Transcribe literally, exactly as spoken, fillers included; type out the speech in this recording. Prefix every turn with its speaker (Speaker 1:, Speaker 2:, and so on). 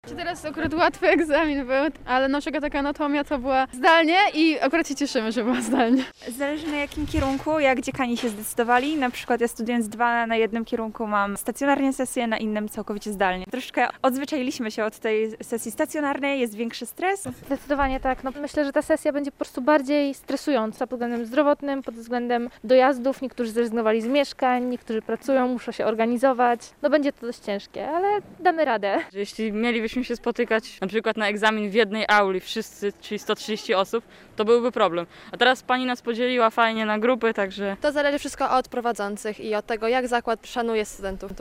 Speaker 1: Teraz akurat łatwy egzamin był, ale nasza taka anatomia to była zdalnie i akurat się cieszymy, że była zdalnie.
Speaker 2: Zależy na jakim kierunku, jak dziekani się zdecydowali. Na przykład ja studiując dwa na jednym kierunku mam stacjonarnie sesję, na innym całkowicie zdalnie. Troszkę odzwyczailiśmy się od tej sesji stacjonarnej, jest większy stres.
Speaker 3: Zdecydowanie tak. No, myślę, że ta sesja będzie po prostu bardziej stresująca pod względem zdrowotnym, pod względem dojazdów. Niektórzy zrezygnowali z mieszkań, niektórzy pracują, muszą się organizować. No będzie to dość ciężkie, ale damy radę.
Speaker 4: Jeśli mielibyśmy się spotykać na przykład na egzamin w jednej auli wszyscy, czyli sto trzydzieści osób, to byłby problem. A teraz pani nas podzieliła fajnie na grupy, także...
Speaker 5: To zależy wszystko od prowadzących i od tego, jak zakład szanuje studentów.